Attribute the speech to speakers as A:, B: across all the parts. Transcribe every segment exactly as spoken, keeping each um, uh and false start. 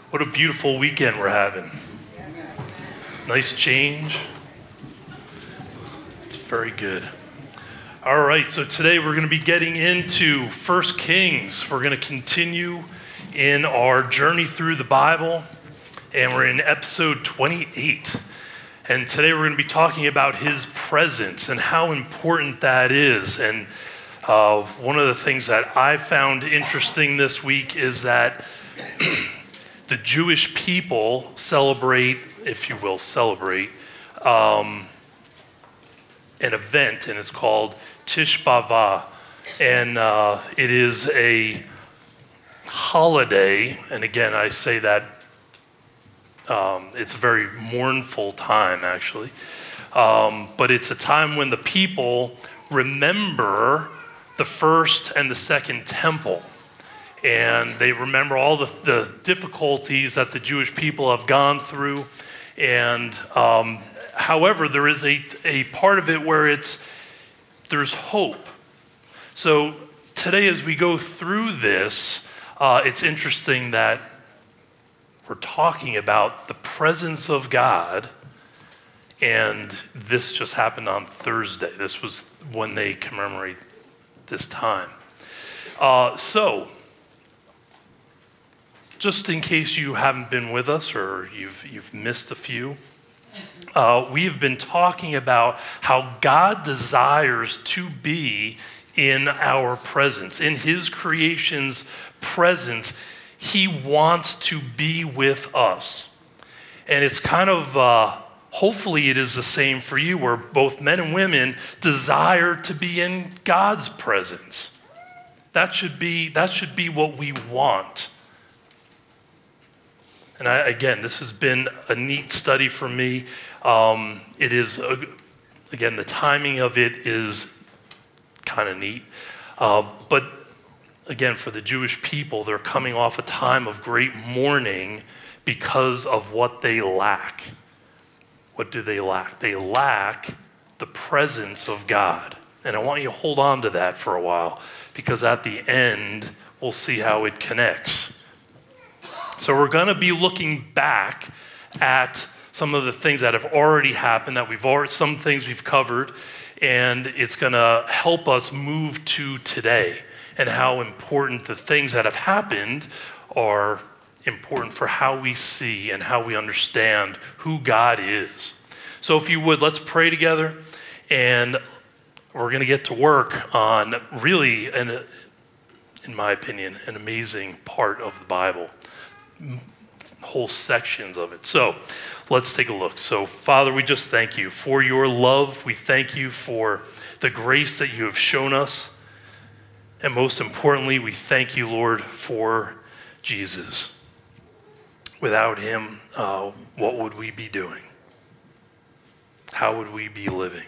A: What a beautiful weekend we're having. Nice change. It's very good. All right, so today we're going to be getting into First Kings. We're going to continue in our journey through the Bible, and we're in episode twenty-eight. And today we're going to be talking about his presence and how important that is. And uh, one of the things that I found interesting this week is that the Jewish people celebrate, if you will, celebrate um, an event, and it's called Tish B'Av. And uh, it is a holiday, and again, I say that um, it's a very mournful time, actually. Um, but it's a time when the people remember the first and the second temple. And they remember all the, the difficulties that the Jewish people have gone through. And um, however, there is a, a part of it where it's there's hope. So today as we go through this, uh, it's interesting that we're talking about the presence of God. And this just happened on Thursday. This was when they commemorate this time. Uh, so, just in case you haven't been with us or you've you've missed a few, uh, we have been talking about how God desires to be in our presence, in his creation's presence. He wants to be with us. And it's kind of, uh, hopefully it is the same for you, where both men and women desire to be in God's presence. That should be, that should be what we want. And I, again, this has been a neat study for me. Um, it is, a, again, the timing of it is kind of neat. Uh, but again, for the Jewish people, they're coming off a time of great mourning because of what they lack. What do they lack? They lack the presence of God. And I want you to hold on to that for a while, because at the end, we'll see how it connects. So we're going to be looking back at some of the things that have already happened, that we've already, some things we've covered, and it's going to help us move to today and how important the things that have happened are important for how we see and how we understand who God is. So if you would, let's pray together, and we're going to get to work on really, an, in my opinion, an amazing part of the Bible. Whole sections of it. So let's take a look. So Father, we just thank you for your love. We thank you for the grace that you have shown us. And most importantly, we thank you, Lord, for Jesus. Without him, uh, what would we be doing? How would we be living?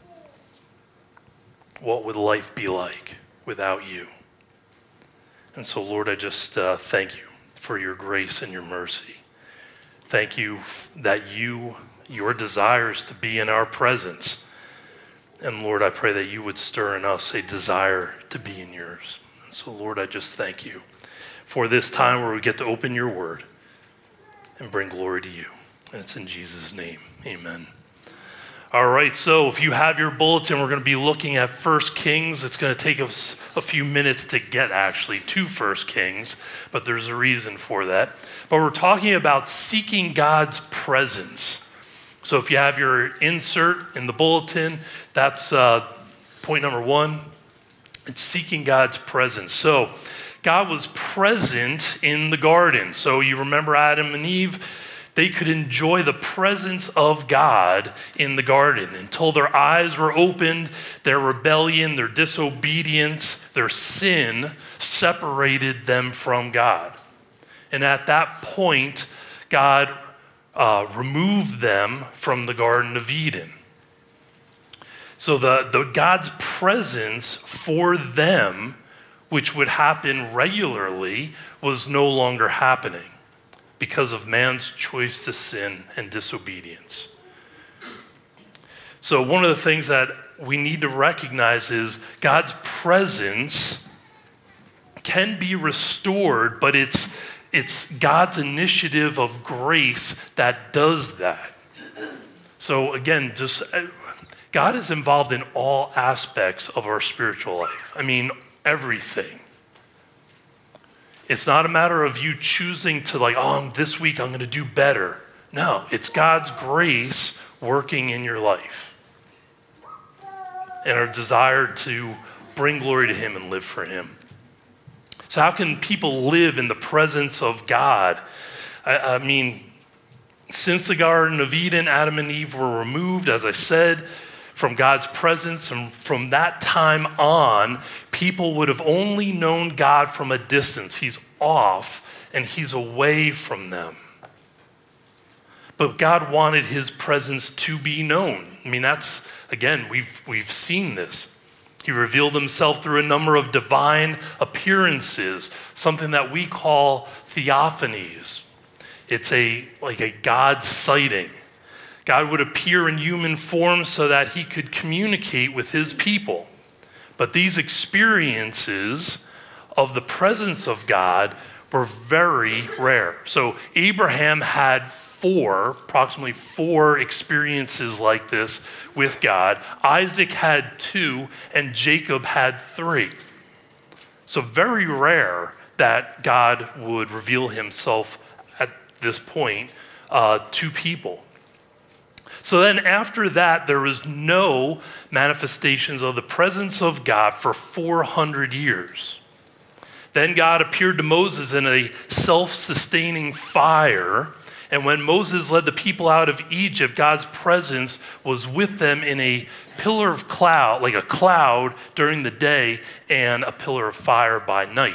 A: What would life be like without you? And so, Lord, I just uh, thank you for your grace and your mercy. Thank you that you, your desires to be in our presence. And Lord, I pray that you would stir in us a desire to be in yours. And so Lord, I just thank you for this time where we get to open your word and bring glory to you. And it's in Jesus' name, amen. All right, so if you have your bulletin, we're going to be looking at First Kings. It's going to take us a few minutes to get actually to First Kings, but there's a reason for that. But we're talking about seeking God's presence. So if you have your insert in the bulletin, that's uh, point number one. It's seeking God's presence. So God was present in the garden. So you remember Adam and Eve? They could enjoy the presence of God in the garden until their eyes were opened, their rebellion, their disobedience, their sin separated them from God. And at that point, God uh, removed them from the Garden of Eden. So the, the God's presence for them, which would happen regularly, was no longer happening because of man's choice to sin and disobedience. So one of the things that we need to recognize is God's presence can be restored, but it's it's God's initiative of grace that does that. So again, just God is involved in all aspects of our spiritual life. I mean, everything. It's not a matter of you choosing to like, oh, this week I'm going to do better. No, it's God's grace working in your life and our desire to bring glory to him and live for him. So how can people live in the presence of God? I, I mean, since the Garden of Eden, Adam and Eve were removed, as I said, from God's presence, and from that time on, people would have only known God from a distance. He's off and he's away from them. But God wanted his presence to be known. I mean, that's, again, we've we've seen this. He revealed himself through a number of divine appearances, something that we call theophanies. It's a like a God sighting. God would appear in human form so that he could communicate with his people. But these experiences of the presence of God were very rare. So Abraham had four, approximately four experiences like this with God. Isaac had two, and Jacob had three. So very rare that God would reveal himself at this point uh, to people. So then after that, there was no manifestations of the presence of God for four hundred years. Then God appeared to Moses in a self-sustaining fire. And when Moses led the people out of Egypt, God's presence was with them in a pillar of cloud, like a cloud during the day and a pillar of fire by night.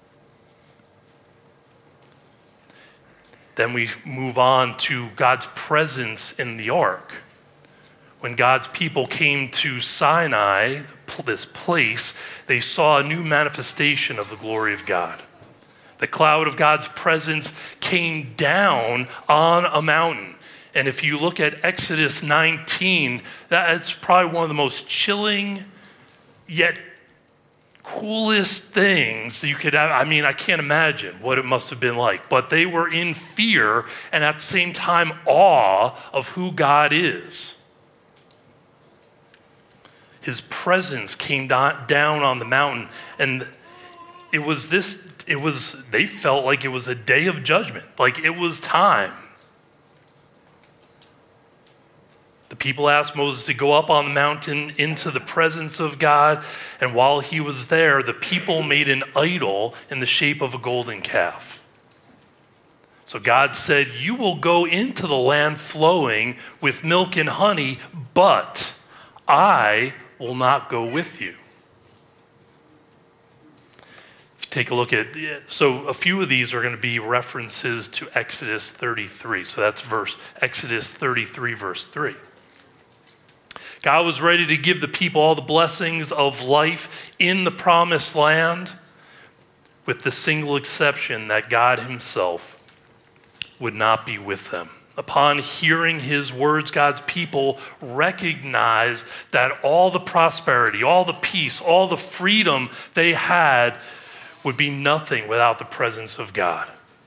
A: Then we move on to God's presence in the ark. When God's people came to Sinai, this place, they saw a new manifestation of the glory of God. The cloud of God's presence came down on a mountain. And if you look at Exodus nineteen, that's probably one of the most chilling yet coolest things that you could have. I mean, I can't imagine what it must have been like. But they were in fear and at the same time awe of who God is. His presence came down on the mountain, and it was this, it was, they felt like it was a day of judgment, like it was time. The people asked Moses to go up on the mountain into the presence of God, and while he was there, the people made an idol in the shape of a golden calf. So God said, "You will go into the land flowing with milk and honey, but I will not go with you." If you take a look at, so a few of these are going to be references to Exodus thirty-three. So that's verse, Exodus thirty-three, verse three. God was ready to give the people all the blessings of life in the promised land, with the single exception that God himself would not be with them. Upon hearing his words, God's people recognized that all the prosperity, all the peace, all the freedom they had would be nothing without the presence of God.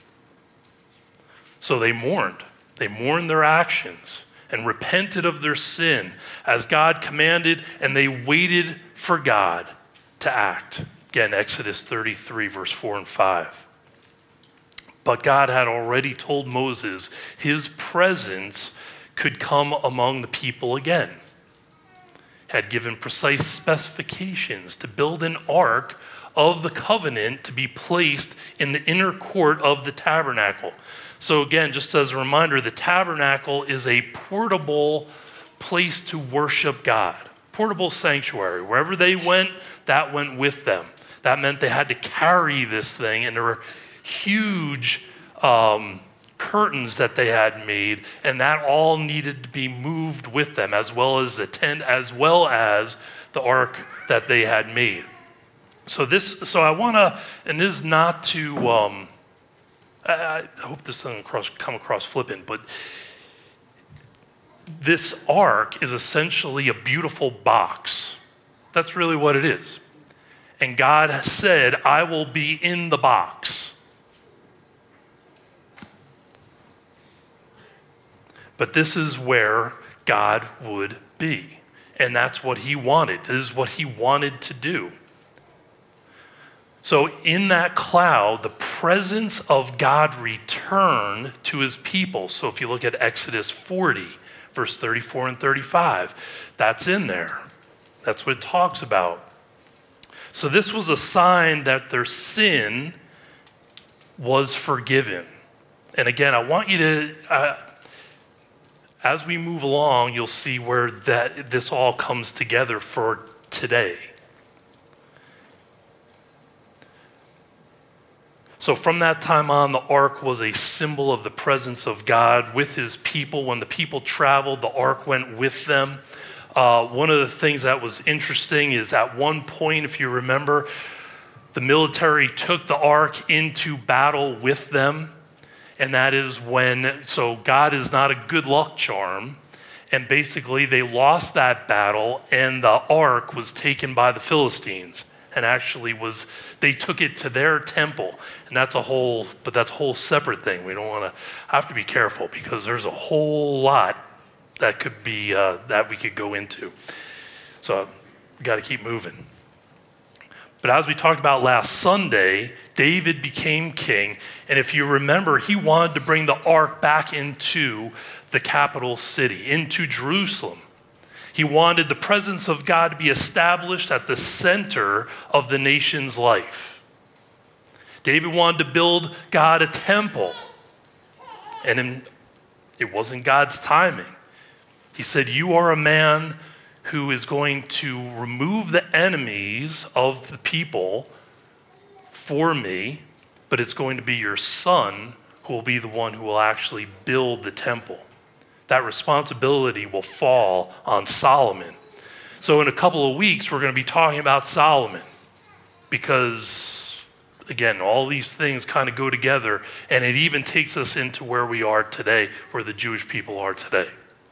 A: So they mourned. They mourned their actions and repented of their sin as God commanded, and they waited for God to act. Again, Exodus thirty-three, verse four and five. But God had already told Moses his presence could come among the people again. Had given precise specifications to build an ark of the covenant to be placed in the inner court of the tabernacle. So again, just as a reminder, the tabernacle is a portable place to worship God. Portable sanctuary. Wherever they went, that went with them. That meant they had to carry this thing, and there were huge um, curtains that they had made, and that all needed to be moved with them, as well as the tent, as well as the ark that they had made. So this, so I want to, and this is not to, um, I, I hope this doesn't cross, come across flippant, but this ark is essentially a beautiful box. That's really what it is. And God said, "I will be in the box." But this is where God would be. And that's what he wanted. This is what he wanted to do. So in that cloud, the presence of God returned to his people. So if you look at Exodus forty, verse thirty-four and thirty-five, that's in there. That's what it talks about. So this was a sign that their sin was forgiven. And again, I want you to, uh, as we move along, you'll see where that this all comes together for today. So from that time on, the ark was a symbol of the presence of God with his people. When the people traveled, the ark went with them. Uh, one of the things that was interesting is at one point, if you remember, the military took the ark into battle with them. And that is when, so God is not a good luck charm. And basically they lost that battle and the ark was taken by the Philistines. And actually was, they took it to their temple. And that's a whole, but that's a whole separate thing. We don't want to, have to be careful because there's a whole lot that could be, uh, that we could go into. So we got to keep moving. But as we talked about last Sunday, David became king. And if you remember, he wanted to bring the ark back into the capital city, into Jerusalem. He wanted the presence of God to be established at the center of the nation's life. David wanted to build God a temple. And in, it wasn't God's timing. He said, you are a man who is going to remove the enemies of the people for me, but it's going to be your son who will be the one who will actually build the temple. That responsibility will fall on Solomon. So in a couple of weeks, we're going to be talking about Solomon because, again, all these things kind of go together, and it even takes us into where we are today, where the Jewish people are today.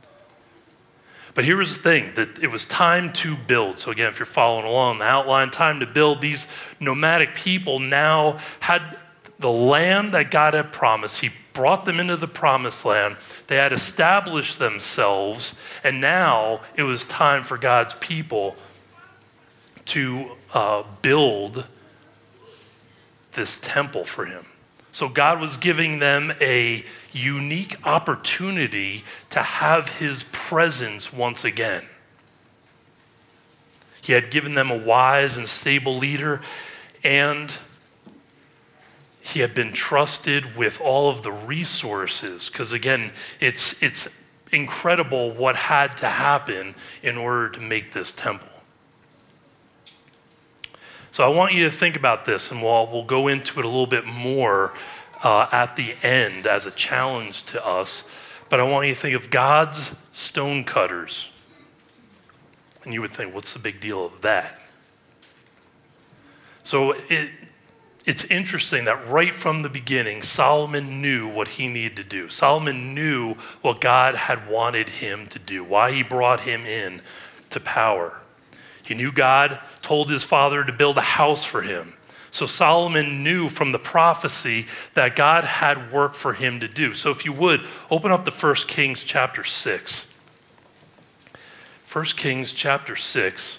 A: But here was the thing, that it was time to build. So again, if you're following along the outline, time to build. These nomadic people now had the land that God had promised. He brought them into the promised land. They had established themselves, and now it was time for God's people to uh, build this temple for him. So God was giving them a unique opportunity to have his presence once again. He had given them a wise and stable leader, and he had been trusted with all of the resources, because again, it's it's incredible what had to happen in order to make this temple. So I want you to think about this, and we'll, we'll go into it a little bit more uh, at the end as a challenge to us. But I want you to think of God's stone cutters. And you would think, what's the big deal of that? So it, it's interesting that right from the beginning, Solomon knew what he needed to do. Solomon knew what God had wanted him to do, why he brought him in to power. He knew God told his father to build a house for him. So Solomon knew from the prophecy that God had work for him to do. So if you would, open up to First Kings chapter six. First Kings chapter six.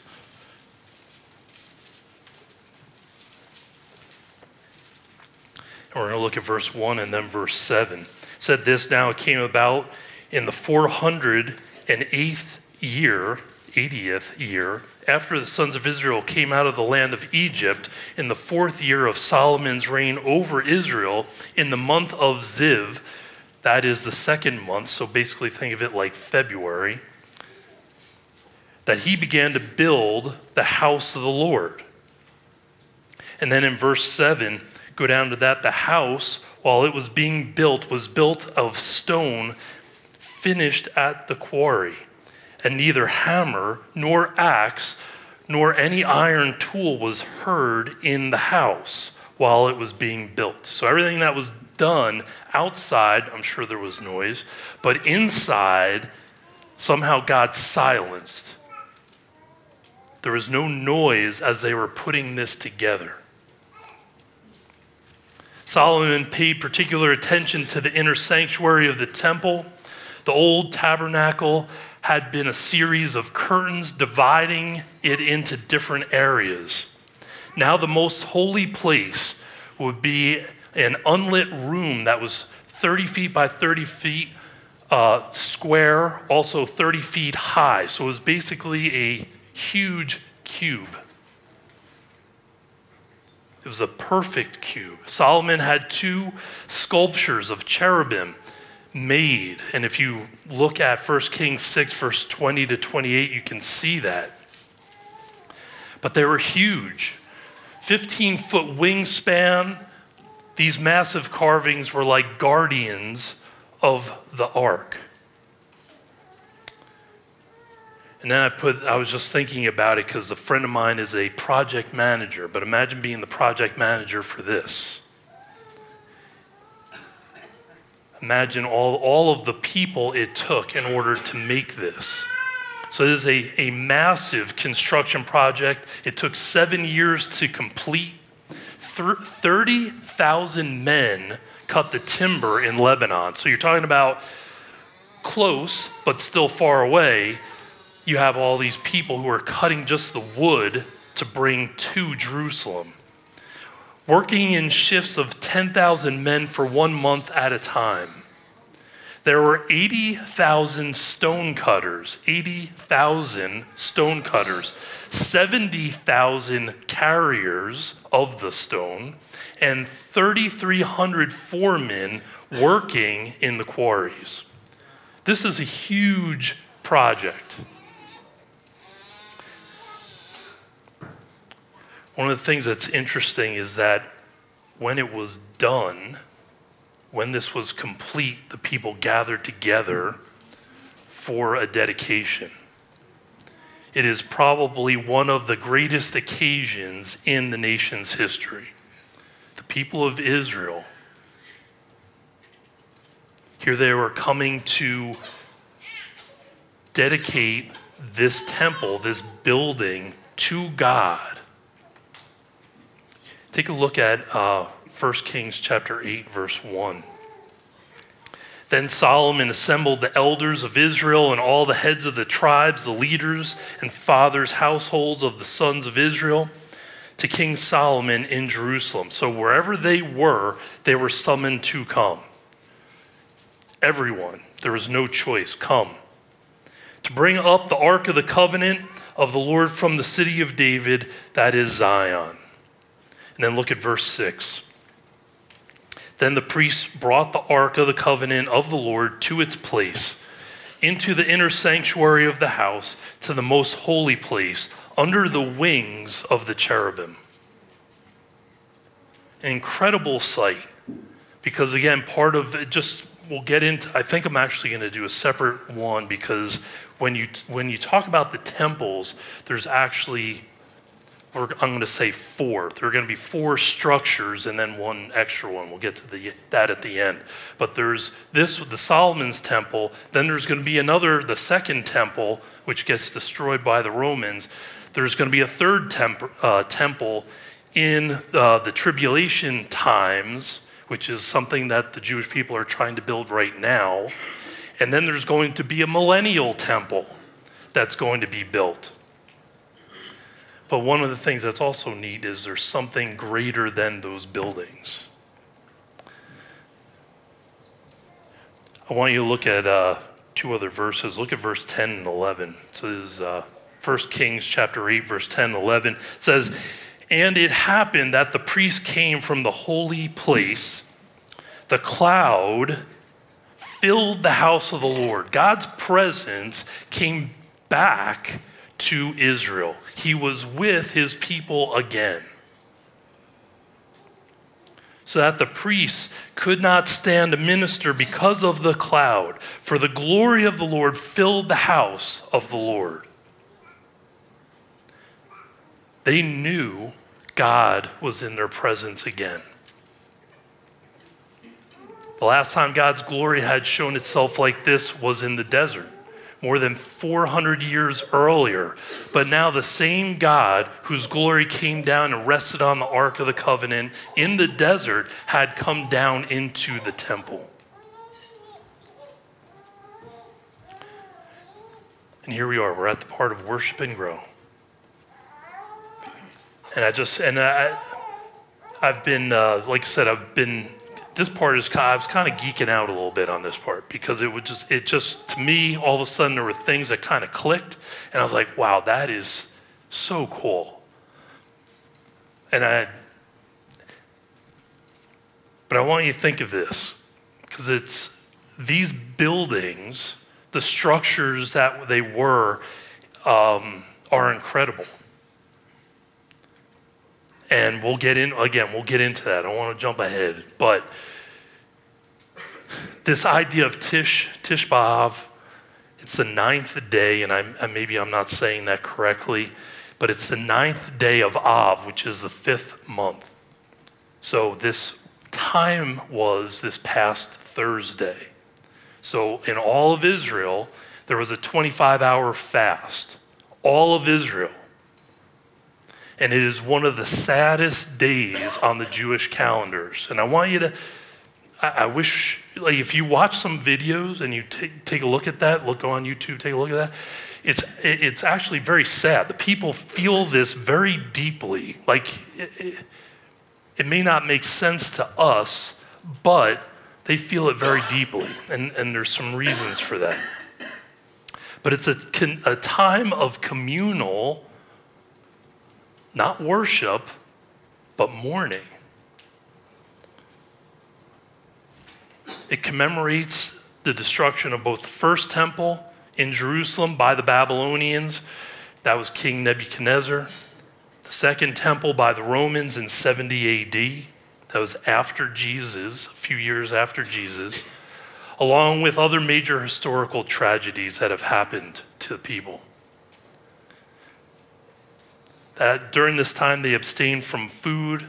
A: And we're going to look at verse one and then verse seven. It said this, now it came about in the four hundred eighth year, eightieth year, after the sons of Israel came out of the land of Egypt, in the fourth year of Solomon's reign over Israel, in the month of Ziv, that is the second month, so basically think of it like February, that he began to build the house of the Lord. And then in verse seven, go down to that, the house, while it was being built, was built of stone finished at the quarry. And neither hammer, nor axe, nor any iron tool was heard in the house while it was being built. So everything that was done outside, I'm sure there was noise, but inside, somehow God silenced. There was no noise as they were putting this together. Solomon paid particular attention to the inner sanctuary of the temple. The old tabernacle had been a series of curtains dividing it into different areas. Now the most holy place would be an unlit room that was thirty feet by thirty feet uh, square, also thirty feet high. So it was basically a huge cube. It was a perfect cube. Solomon had two sculptures of cherubim made. And if you look at First Kings six, verse twenty to twenty-eight, you can see that. But they were huge. fifteen-foot wingspan. These massive carvings were like guardians of the ark. And then I put, I was just thinking about it because a friend of mine is a project manager, but imagine being the project manager for this. Imagine all, all of the people it took in order to make this. So it is a, a massive construction project. It took seven years to complete. thirty thousand men cut the timber in Lebanon. So you're talking about close, but still far away. You have all these people who are cutting just the wood to bring to Jerusalem. Working in shifts of ten thousand men for one month at a time. There were eighty thousand stone cutters, eighty thousand stone cutters, seventy thousand carriers of the stone, and thirty-three hundred foremen working in the quarries. This is a huge project. One of the things that's interesting is that when it was done, when this was complete, the people gathered together for a dedication. It is probably one of the greatest occasions in the nation's history. The people of Israel, here they were coming to dedicate this temple, this building, to God. Take a look at uh, First Kings chapter eight, verse one. Then Solomon assembled the elders of Israel and all the heads of the tribes, the leaders and fathers' households of the sons of Israel, to King Solomon in Jerusalem. So wherever they were, they were summoned to come. Everyone, there was no choice, come. To bring up the ark of the covenant of the Lord from the city of David, that is Zion. And then look at verse six. Then the priests brought the ark of the covenant of the Lord to its place, into the inner sanctuary of the house, to the most holy place, under the wings of the cherubim. An incredible sight, because again, part of it just, we'll get into, I think I'm actually going to do a separate one, because when you when you talk about the temples, there's actually, I'm going to say four. There are going to be four structures and then one extra one. We'll get to the, that at the end. But there's this, the Solomon's temple. Then there's going to be another, the second temple, which gets destroyed by the Romans. There's going to be a third temp, uh, temple in uh, the tribulation times, which is something that the Jewish people are trying to build right now. And then there's going to be a millennial temple that's going to be built. But one of the things that's also neat is there's something greater than those buildings. I want you to look at uh, two other verses. Look at verse ten and eleven. So this is uh, First Kings chapter eight, verse ten and eleven. It says, "And it happened that the priest came from the holy place. The cloud filled the house of the Lord." God's presence came back to Israel. He was with his people again. So that the priests could not stand to minister because of the cloud, for the glory of the Lord filled the house of the Lord. They knew God was in their presence again. The last time God's glory had shown itself like this was in the desert, more than four hundred years earlier. But now the same God whose glory came down and rested on the Ark of the Covenant in the desert had come down into the temple. And here we are. We're at the part of worship and grow. And I just, and I, I've been, uh, like I said, I've been, this part is, I was kind of geeking out a little bit on this part because it would just, it just, to me, all of a sudden there were things that kind of clicked. And I was like, wow, that is so cool. And I, but I want you to think of this because it's these buildings, the structures that they were, um, are incredible. And we'll get in, again, we'll get into that. I don't want to jump ahead. But this idea of Tish, Tish B'Av, it's the ninth day, and I'm, maybe I'm not saying that correctly, but it's the ninth day of Av, which is the fifth month. So this time was this past Thursday. So in all of Israel, there was a twenty-five hour fast. All of Israel. And it is one of the saddest days on the Jewish calendars. And I want you to, I, I wish, like if you watch some videos and you t- take a look at that, look on YouTube, take a look at that, it's it, it's actually very sad. The people feel this very deeply. Like it, it, it may not make sense to us, but they feel it very deeply. And, and there's some reasons for that. But it's a, a time of communal, not worship, but mourning. It commemorates the destruction of both the first temple in Jerusalem by the Babylonians. That was King Nebuchadnezzar. The second temple by the Romans in seventy A D. That was after Jesus, a few years after Jesus, along with other major historical tragedies that have happened to the people. That during this time they abstained from food.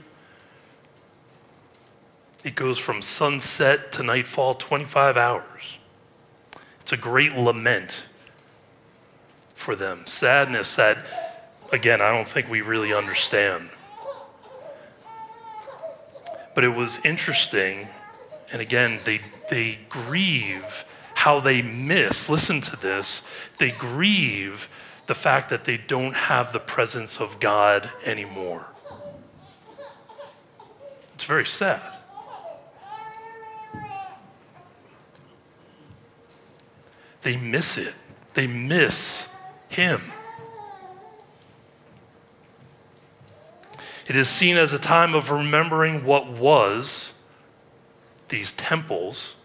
A: It goes from sunset to nightfall, twenty-five hours. It's a great lament for them. Sadness that, again, I don't think we really understand. But it was interesting, and again, they they grieve how they miss, listen to this, they grieve the fact that they don't have the presence of God anymore. It's very sad. They miss it. They miss Him. It is seen as a time of remembering what was, these temples,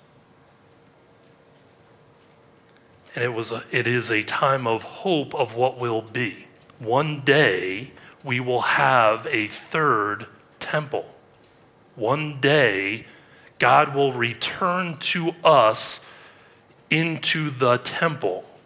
A: and it was a, it is a time of hope of what will be. One day we will have a third temple. One day God will return to us into the temple,